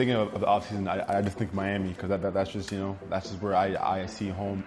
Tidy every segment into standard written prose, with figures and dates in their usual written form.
thinking of the offseason, I just think Miami, because that's just, that's just where I see home.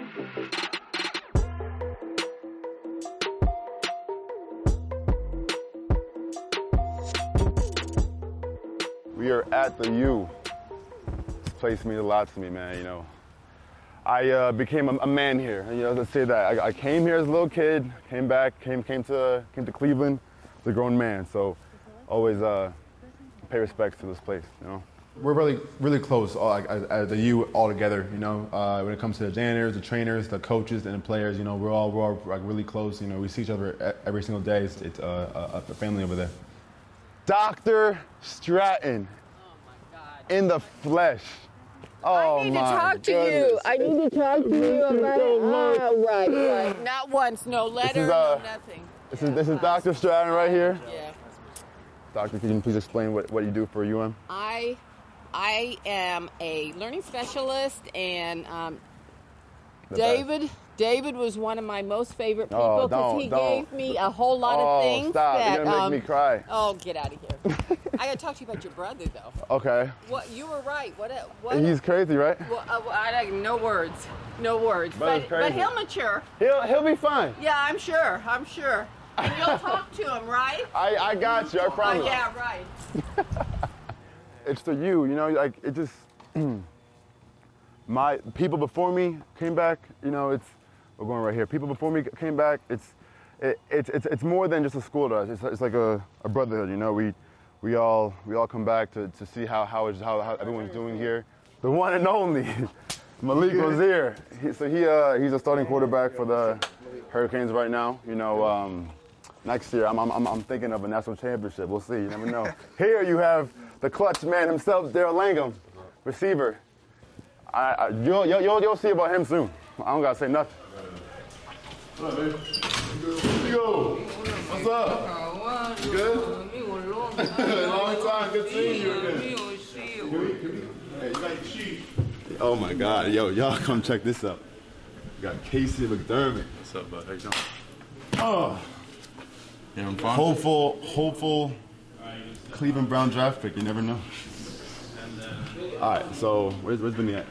We are at the U. This place means a lot to me, man, I became a man here, let's say that. I came here as a little kid, came back, came to Cleveland as a grown man, so always pay respects to this place, We're really, really close at the U all together, when it comes to the janitors, the trainers, the coaches, and the players, we're all like really close, we see each other every single day. It's a family over there. Dr. Stratton. Oh my God. In the flesh. Oh, I need to talk to you. I need to talk to you about it. Right. Not once, no letter, no nothing. This is Dr. Stratton right here. Yeah. Doctor, can you please explain what you do for UM? I am a learning specialist, and David was one of my most favorite people because he gave me a whole lot of things. Stop. You're going to make me cry. Oh, get out of here. I got to talk to you about your brother, though. Okay. What you were right. What He's crazy, right? Well, no words. But he'll mature. He'll be fine. Yeah, I'm sure. And you'll talk to him, right? I got you. I promise. Yeah, right. It's the U, it just my people before me came back. We're going right here. People before me came back. It's more than just a school to us. It's like a brotherhood. We all come back to see how everyone's doing here. The one and only Malik Rozier. He's a starting quarterback for the Hurricanes right now. Next year I'm thinking of a national championship. We'll see. You never know. Here you have the clutch man himself, Daryl Langham, receiver. You'll see about him soon. I don't gotta say nothing. What up, baby? Yo, what's up? You good? Long time. Good seeing you again. Hey, you got your sheet. Oh my God, y'all come check this out. We got Casey McDermott. What's up, bud? How you doing? Oh, yeah, I'm fine. Hopeful Cleveland Brown draft pick. You never know. All right, so where's Vinny at?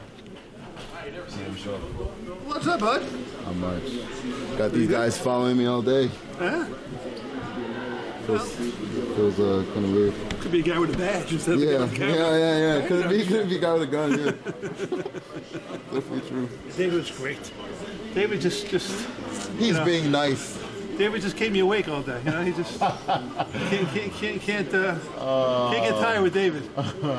What's up, bud? How much? Got these guys following me all day. Huh? Feels kind of weird. Could be a guy with a badge instead of a guy with a camera. Yeah. Could be a guy with a gun, yeah. Definitely true. David was great. David just He's being nice. David just kept me awake all day. He just can't get tired with David.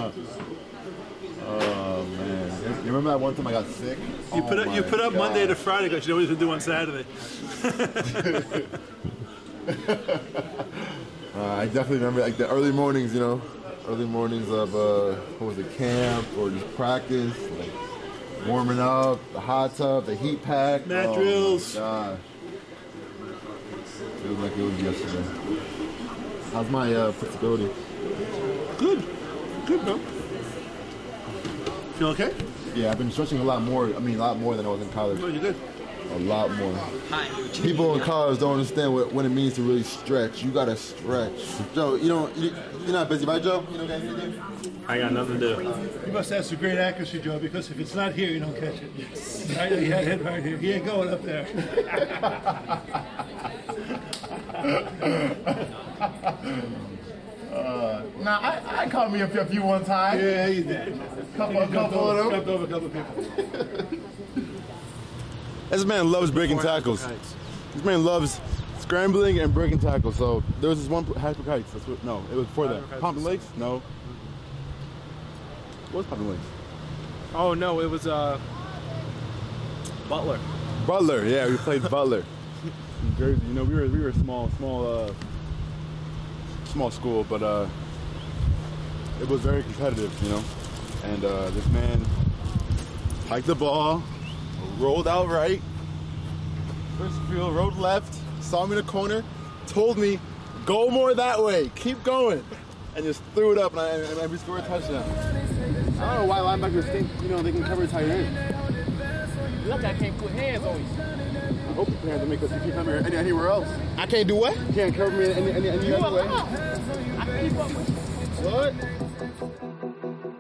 Oh man! You remember that one time I got sick? You put up Monday to Friday because you know what he's gonna do on Saturday. I definitely remember like the early mornings. Early mornings of camp or just practice, like warming up, the hot tub, the heat pack, mat drills. God. Feels like it was yesterday. How's my flexibility? Good, bro. Feel okay? Yeah, I've been stretching a lot more. A lot more than I was in college. No, you're good. A lot more. People in college don't understand what it means to really stretch. You gotta stretch. Joe, you're not busy, right, Joe? You don't got anything? I got nothing to do. You must have some great accuracy, Joe, because if it's not here, you don't catch it. I know you had it right here. He ain't going up there. I caught me a few one time. Yeah, you did. Couple of them. Jumped over a couple of people. This man loves breaking tackles. This man loves scrambling and breaking tackles. So there was this one Hatchback Heights. It was before that. Pompton Lakes? No. What was Pompton Lakes? Oh no, it was Butler. Butler, yeah, we played Butler. In Jersey, we were a small school, but it was very competitive, And this man hiked the ball, rolled out right, first field, rode left, saw me in the corner, told me, go more that way, keep going, and just threw it up, and we scored a touchdown. I don't know why linebackers think, they can cover a tight end. Look, I can't put hands on you. I hope you can have to make us if you come here anywhere else. I can't do what? You can't cover me any other way. I can keep up with you. What?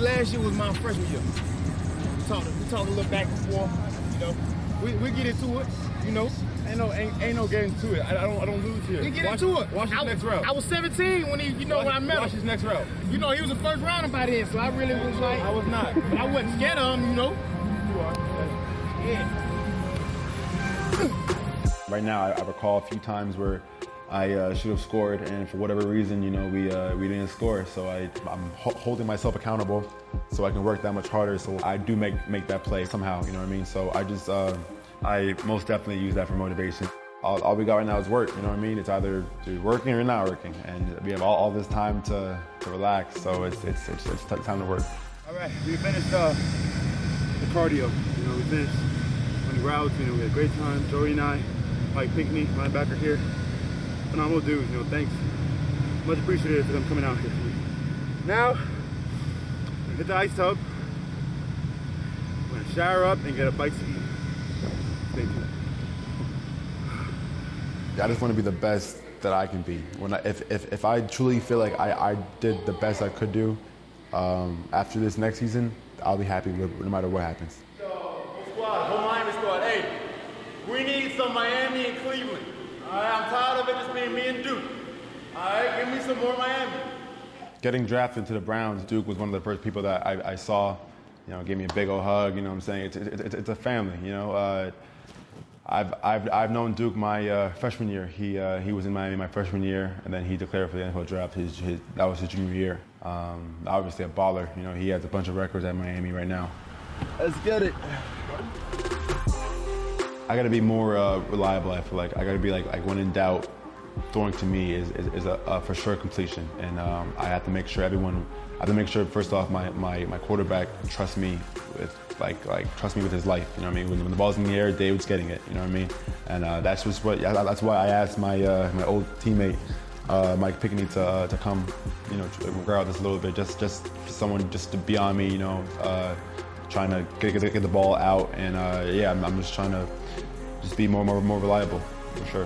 last year was my freshman year. We talked a little back and forth, you know. We get into it, you know. Ain't no getting to it. I don't lose here. We get into it. Watch his next route. I was 17 when when I met him. Watch his next route. You know, he was a first rounder by then, so I really was like. I was not. But I wasn't scared of him, you know. You are. Yeah. Right now, I recall a few times where I should have scored, and for whatever reason, you know, we didn't score. So I'm holding myself accountable, so I can work that much harder. So I do make that play somehow. You know what I mean? So I just I most definitely use that for motivation. All we got right now is work. You know what I mean? It's either working or not working, and we have all this time to relax. So it's time to work. All right, we finished the cardio. You know, we finished 20 routes. You know, we had a great time. Joey and I, Mike Pinckney, linebacker here. Phenomenal dudes, you know, thanks. Much appreciated for them coming out here. Now, hit the ice tub. We're gonna shower up and get a bite to eat. Thank you. I just want to be the best that I can be. If I truly feel like I did the best I could do after this next season, I'll be happy no matter what happens. Squad, whole Miami squad. Hey, we need some Miami and Cleveland. All right, I'm tired of it just being me and Duke. All right, give me some more Miami. Getting drafted to the Browns, Duke was one of the first people that I saw, you know, give me a big old hug. You know what I'm saying? It's a family. You know, I've known Duke my freshman year. He was in Miami my freshman year, and then he declared for the NFL draft. That was his junior year. Obviously a baller. You know, he has a bunch of records at Miami right now. Let's get it. I got to be more reliable. I feel like I got to be like when in doubt, throwing to me is a for sure completion, and I have to make sure first off my quarterback trusts me with trust me with his life. You know what I mean? When the ball's in the air, David's getting it. You know what I mean? And that's why I asked my old teammate Mike Pinckney to come, you know, regard this a little bit, just for someone just to be on me, you know, trying to get the ball out, and yeah, I'm just trying to just be more reliable, for sure.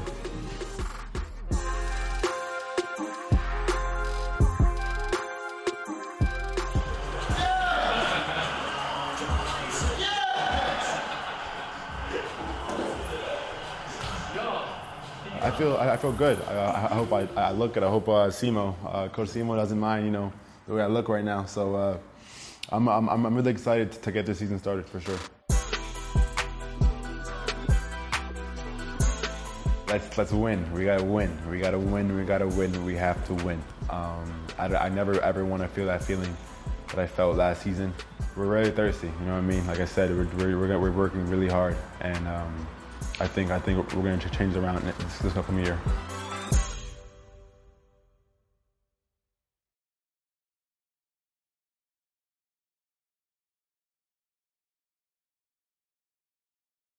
I feel good. I hope I look good. I hope Coach Simo doesn't mind, you know, the way I look right now. So I'm really excited to get this season started, for sure. Let's win. We gotta win. We gotta win. We gotta win. We have to win. I never ever want to feel that feeling that I felt last season. We're very thirsty. You know what I mean? Like I said, we're working really hard, and I think we're going to change around this upcoming year.